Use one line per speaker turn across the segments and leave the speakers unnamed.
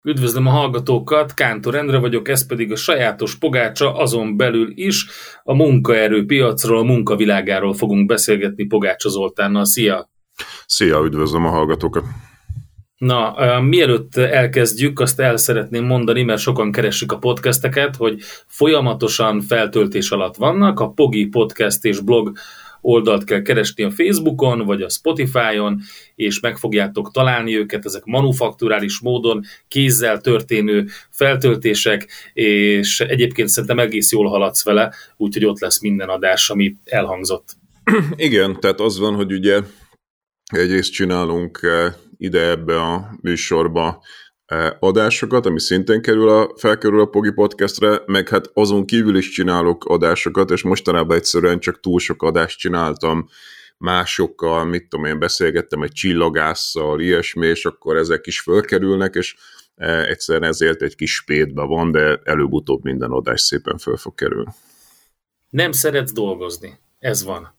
Üdvözlöm a hallgatókat, Kántor Endre vagyok, ez pedig a sajátos pogácsa, azon belül is a munkaerőpiacról, a munkavilágáról fogunk beszélgetni Pogácsa Zoltánnal. Szia!
Szia, üdvözlöm a hallgatókat!
Na, mielőtt elkezdjük, azt el szeretném mondani, mert sokan keresik a podcasteket, hogy folyamatosan feltöltés alatt vannak, a Pogi Podcast és blog oldalt kell keresni a Facebookon, vagy a Spotify-on, és meg fogjátok találni őket, ezek manufakturális módon, kézzel történő feltöltések, és egyébként szerintem egész jól haladsz vele, úgyhogy ott lesz minden adás, ami elhangzott.
Igen, tehát az van, hogy ugye egyrészt csinálunk ide ebbe a műsorba adásokat, ami szintén felkerül a Pogi Podcastre, meg hát azon kívül is csinálok adásokat, és mostanában egyszerűen csak túl sok adást csináltam másokkal, mit tudom én, beszélgettem egy csillagásszal, ilyesmi, és akkor ezek is fölkerülnek, és egyszerűen ezért egy kis spétbe van, de előbb-utóbb minden adás szépen föl fog kerülni.
Nem szeretsz dolgozni, ez van.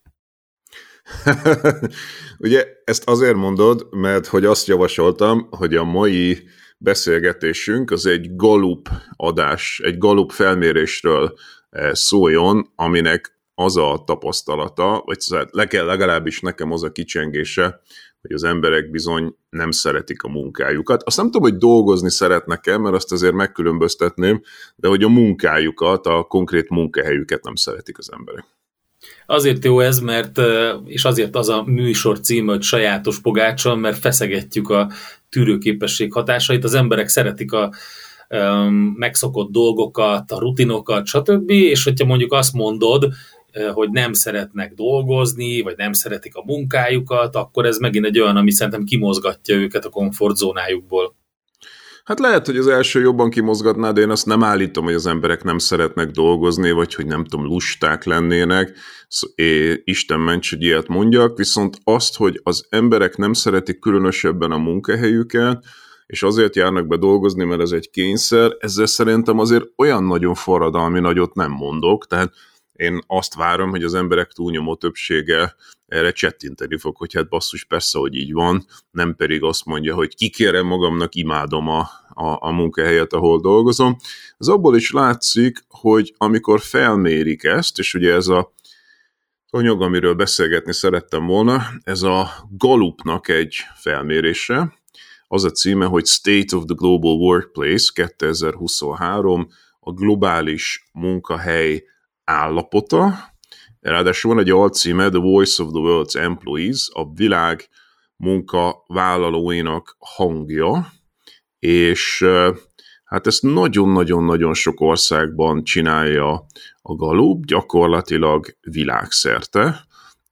Ugye ezt azért mondod, mert hogy azt javasoltam, hogy a mai beszélgetésünk az egy Gallup adás, egy Gallup felmérésről szóljon, aminek az a tapasztalata, vagy legalábbis nekem az a kicsengése, hogy az emberek bizony nem szeretik a munkájukat. Azt nem tudom, hogy dolgozni szeretnek-e, mert azt azért megkülönböztetném, de hogy a munkájukat, a konkrét munkahelyüket nem szeretik az emberek.
Azért jó ez, mert, és azért az a műsor címe, hogy sajátos pogácsa, mert feszegetjük a tűrőképesség hatásait. Az emberek szeretik a megszokott dolgokat, a rutinokat, stb. És hogyha mondjuk azt mondod, hogy nem szeretnek dolgozni, vagy nem szeretik a munkájukat, akkor ez megint egy olyan, ami szerintem kimozgatja őket a komfortzónájukból.
Hát lehet, hogy az első jobban kimozgatná, de én azt nem állítom, hogy az emberek nem szeretnek dolgozni, vagy hogy nem tudom, lusták lennének. Isten ments, hogy ilyet mondjak, viszont azt, hogy az emberek nem szeretik különösebben a munkahelyüket, és azért járnak be dolgozni, mert ez egy kényszer, ezzel szerintem azért olyan nagyon forradalmi nagyot nem mondok, tehát én azt várom, hogy az emberek túlnyomó többsége erre csettinteni fog, hogy hát basszus, persze, hogy így van, nem pedig azt mondja, hogy kikérem magamnak, imádom a munkahelyet, ahol dolgozom. Ez abból is látszik, hogy amikor felmérik ezt, és ugye ez a anyag, amiről beszélgetni szerettem volna, ez a Gallupnak egy felmérése, az a címe, hogy State of the Global Workplace 2023, a globális munkahely állapota, ráadásul van egy alcíme, The Voice of the World's Employees, a világ munkavállalóinak hangja, és hát ezt nagyon-nagyon-nagyon sok országban csinálja a Gallup, gyakorlatilag világszerte,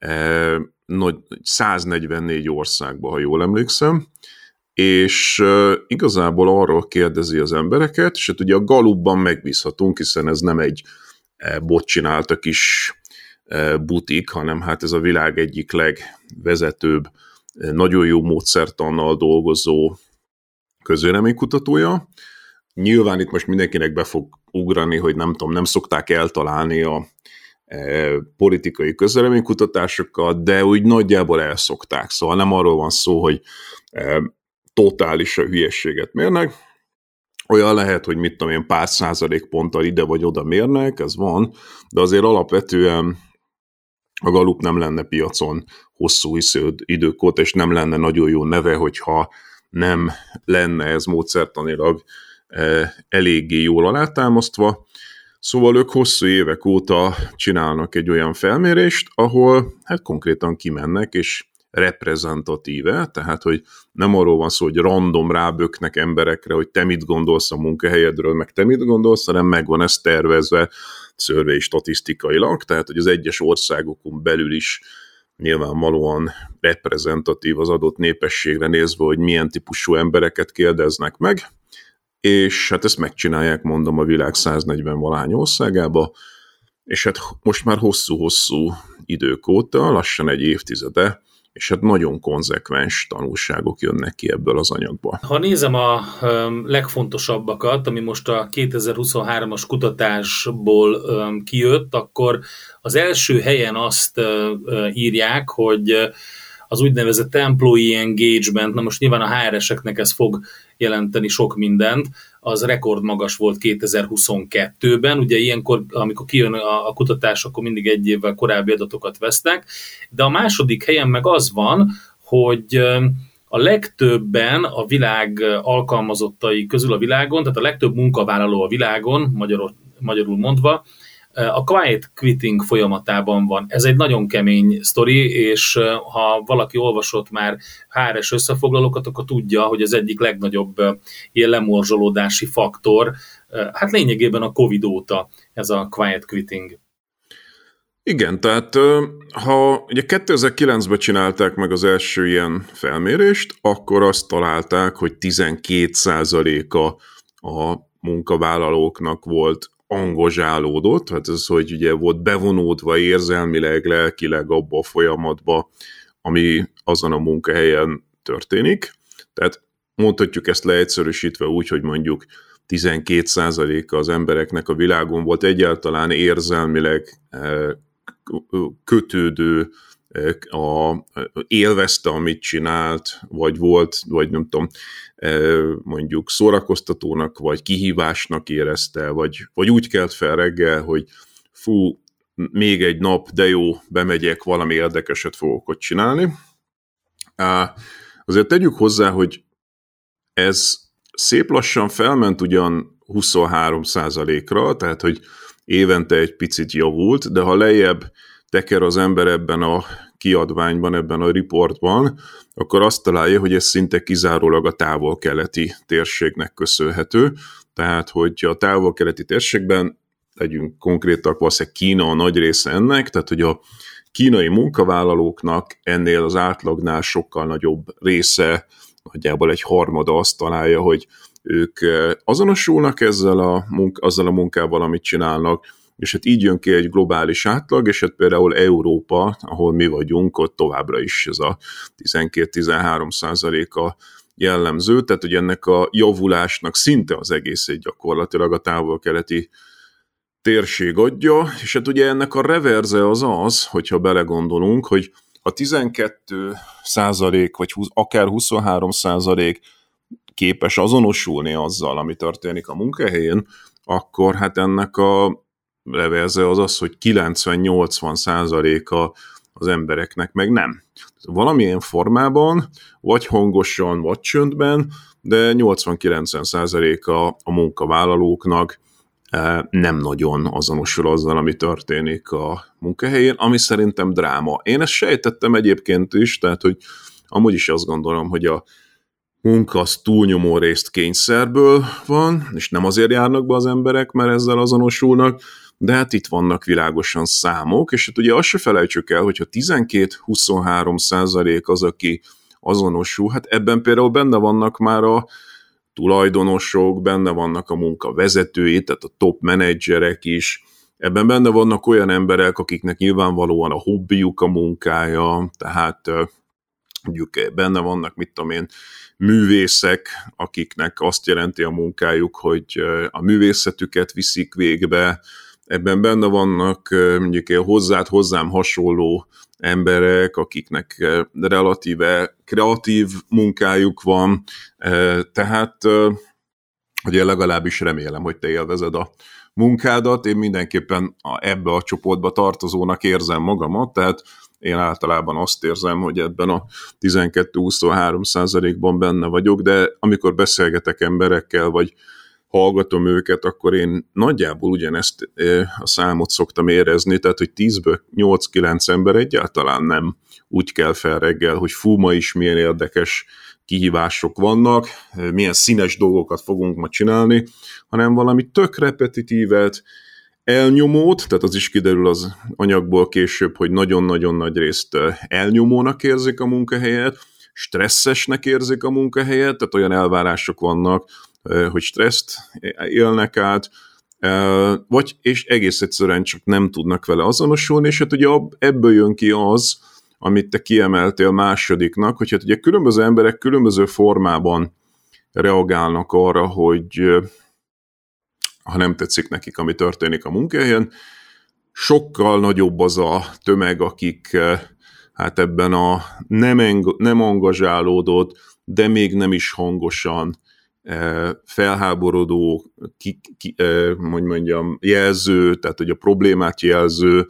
144 országban, ha jól emlékszem, és igazából arról kérdezi az embereket, és hát ugye a Gallupban megbízhatunk, hiszen ez nem egy bot csinálta kis butik, hanem hát ez a világ egyik legvezetőbb, nagyon jó módszertannal dolgozó közvéleménykutatója. Nyilván itt most mindenkinek be fog ugrani, hogy nem tudom, nem szokták eltalálni a politikai közvéleménykutatásokat, de úgy nagyjából elszokták. Szóval nem arról van szó, hogy totális a hülyességet mérnek. Olyan lehet, hogy mit tudom én, pár százalékponttal ide vagy oda mérnek, ez van, de azért alapvetően a Gallup nem lenne piacon hosszú idők óta, és nem lenne nagyon jó neve, hogyha nem lenne ez módszertanilag eléggé jól alátámasztva. Szóval ők hosszú évek óta csinálnak egy olyan felmérést, ahol hát konkrétan kimennek, és reprezentatíve, tehát hogy nem arról van szó, hogy random ráböknek emberekre, hogy te mit gondolsz a munkahelyedről, meg te mit gondolsz, hanem meg van ez tervezve szörvei statisztikailag, tehát hogy az egyes országokon belül is nyilvánvalóan reprezentatív az adott népességre nézve, hogy milyen típusú embereket kérdeznek meg, és hát ezt megcsinálják, mondom, a világ 140-valahány országába, és hát most már hosszú-hosszú idők óta, lassan egy évtizede, és hát nagyon konzekvens tanulságok jönnek ki ebből az anyagból.
Ha nézem a legfontosabbakat, ami most a 2023-as kutatásból kijött, akkor az első helyen azt írják, hogy az úgynevezett employee engagement, na most nyilván a HR-eseknek ez fog jelenteni sok mindent, az rekordmagas volt 2022-ben, ugye ilyenkor, amikor kijön a kutatás, akkor mindig egy évvel korábbi adatokat vesznek, de a második helyen meg az van, hogy a legtöbben a világ alkalmazottai közül a világon, tehát a legtöbb munkavállaló a világon, magyarul mondva, a quiet quitting folyamatában van. Ez egy nagyon kemény sztori, és ha valaki olvasott már HR-es összefoglalókat, akkor tudja, hogy az egyik legnagyobb ilyen lemorzsolódási faktor, hát lényegében a Covid óta ez a quiet quitting.
Igen, tehát ha ugye 2009-ben csinálták meg az első ilyen felmérést, akkor azt találták, hogy 12%-a a munkavállalóknak volt angozsálódott, hát ez, hogy ugye volt bevonódva érzelmileg, lelkileg abba a folyamatba, ami azon a munkahelyen történik. Tehát mondhatjuk ezt leegyszerűsítve úgy, hogy mondjuk 12%-a az embereknek a világon volt egyáltalán érzelmileg kötődő, élvezte, amit csinált, vagy volt, vagy nem tudom, mondjuk szórakoztatónak, vagy kihívásnak érezte, vagy úgy kelt fel reggel, hogy fú, még egy nap, de jó, bemegyek, valami érdekeset fogok ott csinálni. Azért tegyük hozzá, hogy ez szép lassan felment ugyan 23%-ra, tehát hogy évente egy picit javult, de ha lejjebb teker az ember ebben a kiadványban, ebben a riportban, akkor azt találja, hogy ez szinte kizárólag a távol-keleti térségnek köszönhető. Tehát, hogy a távol-keleti térségben, legyünk konkrétak, valószínűleg Kína a nagy része ennek, tehát, hogy a kínai munkavállalóknak ennél az átlagnál sokkal nagyobb része, nagyjából egy harmada azt találja, hogy ők azonosulnak azzal a munkával, amit csinálnak, és hát így jön ki egy globális átlag, és hát például Európa, ahol mi vagyunk, ott továbbra is ez a 12-13%-a jellemző, tehát hogy ennek a javulásnak szinte az egészét gyakorlatilag a távol-keleti térség adja, és hát ugye ennek a reverze az, hogyha belegondolunk, hogy a 12% vagy akár 23% képes azonosulni azzal, ami történik a munkahelyén, akkor hát ennek a reverze az, hogy 90-80%-a az embereknek meg nem. Valamilyen formában, vagy hangosan, vagy csöndben, de 80-90%-a a munkavállalóknak nem nagyon azonosul azzal, ami történik a munkahelyén, ami szerintem dráma. Én ezt sejtettem egyébként is, tehát hogy amúgy is azt gondolom, hogy a munka az túlnyomó részt kényszerből van, és nem azért járnak be az emberek, mert ezzel azonosulnak, de hát itt vannak világosan számok, és hát ugye azt se felejtsük el, hogyha 12-23% az, aki azonosul, hát ebben például benne vannak már a tulajdonosok, benne vannak a munkavezetői, tehát a top menedzserek is, ebben benne vannak olyan emberek, akiknek nyilvánvalóan a hobbijuk a munkája, tehát mondjuk benne vannak, mit tudom én, művészek, akiknek azt jelenti a munkájuk, hogy a művészetüket viszik végbe, ebben benne vannak mondjuk hozzám hasonló emberek, akiknek relatíve kreatív munkájuk van, tehát ugye legalábbis remélem, hogy te élvezed a munkádat, én mindenképpen ebbe a csoportba tartozónak érzem magamat, tehát én általában azt érzem, hogy ebben a 12-23%-ban benne vagyok, de amikor beszélgetek emberekkel, vagy hallgatom őket, akkor én nagyjából ugyanezt a számot szoktam érezni, tehát hogy 10-ből 8-9 ember egyáltalán nem úgy kell fel reggel, hogy fú, ma is milyen érdekes kihívások vannak, milyen színes dolgokat fogunk ma csinálni, hanem valami tök repetitívet, elnyomót, tehát az is kiderül az anyagból később, hogy nagyon-nagyon nagy részt elnyomónak érzik a munkahelyet, stresszesnek érzik a munkahelyet, tehát olyan elvárások vannak, hogy stresszt élnek át, vagy és egész egyszerűen csak nem tudnak vele azonosulni, és hát ugye ebből jön ki az, amit te kiemeltél másodiknak, hogy hát ugye különböző emberek különböző formában reagálnak arra, hogy ha nem tetszik nekik, ami történik a munkahelyen, sokkal nagyobb az a tömeg, akik hát ebben a nem angazsálódott, de még nem is hangosan felháborodó, hogy mondjam, jelző, tehát hogy a problémát jelző,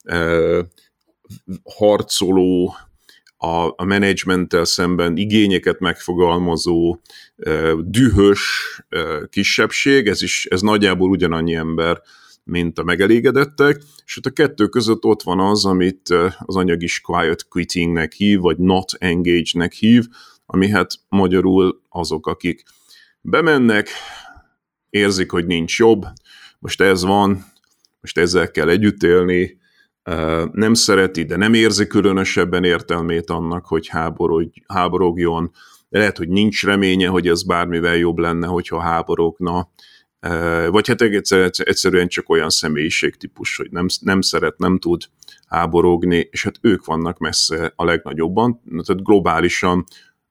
harcoló, a menedzsmenttel szemben igényeket megfogalmazó, dühös kisebbség, ez nagyjából ugyanannyi ember, mint a megelégedettek, és ott a kettő között ott van az, amit az anyag is quiet quittingnek hív, vagy not engage-nek hív, ami hát magyarul azok, akik bemennek, érzik, hogy nincs jobb, most ez van, most ezzel kell együtt élni, nem szereti, de nem érzi különösebben értelmét annak, hogy háborogjon, lehet, hogy nincs reménye, hogy ez bármivel jobb lenne, hogyha háborogna, vagy hát egyszerűen csak olyan személyiségtípus, hogy nem szeret, nem tud háborogni, és hát ők vannak messze a legnagyobban, tehát globálisan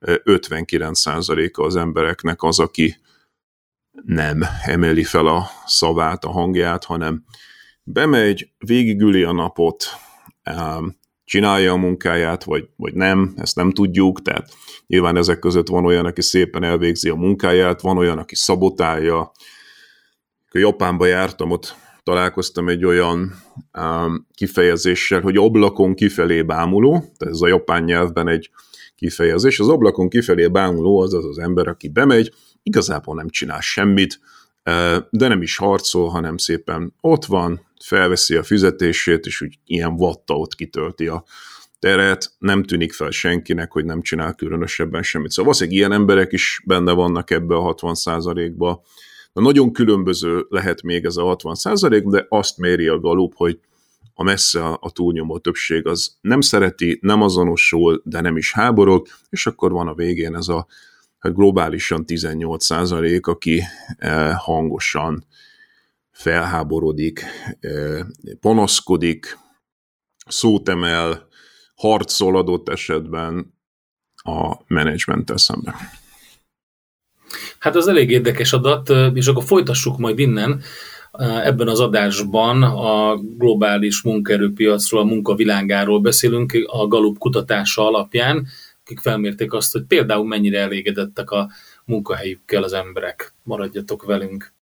59%-a az embereknek az, aki nem emeli fel a szavát, a hangját, hanem bemegy, végigüli a napot, csinálja a munkáját, vagy nem, ezt nem tudjuk, tehát nyilván ezek között van olyan, aki szépen elvégzi a munkáját, van olyan, aki szabotálja. Japánba jártam, ott találkoztam egy olyan kifejezéssel, hogy ablakon kifelé bámuló, tehát ez a japán nyelvben egy kifejezés, az ablakon kifelé bámuló az ember, aki bemegy, igazából nem csinál semmit, de nem is harcol, hanem szépen ott van, felveszi a fizetését, és úgy ilyen vatta ott kitölti a teret, nem tűnik fel senkinek, hogy nem csinál különösebben semmit. Szóval valószínűleg ilyen emberek is benne vannak ebbe a 60%-ba. Nagyon különböző lehet még ez a 60%, de azt méri a Gallup, hogy a messze a túlnyomó többség az nem szereti, nem azonosul, de nem is háborog, és akkor van a végén ez a globálisan 18%, aki hangosan felháborodik, panaszkodik, szót emel, harcol adott esetben a menedzsmenttel szemben.
Hát az elég érdekes adat, és akkor folytassuk majd innen. Ebben az adásban a globális munkaerőpiacról, a munkavilágáról beszélünk a Gallup kutatása alapján, akik felmérték azt, hogy például mennyire elégedettek a munkahelyükkel az emberek. Maradjatok velünk!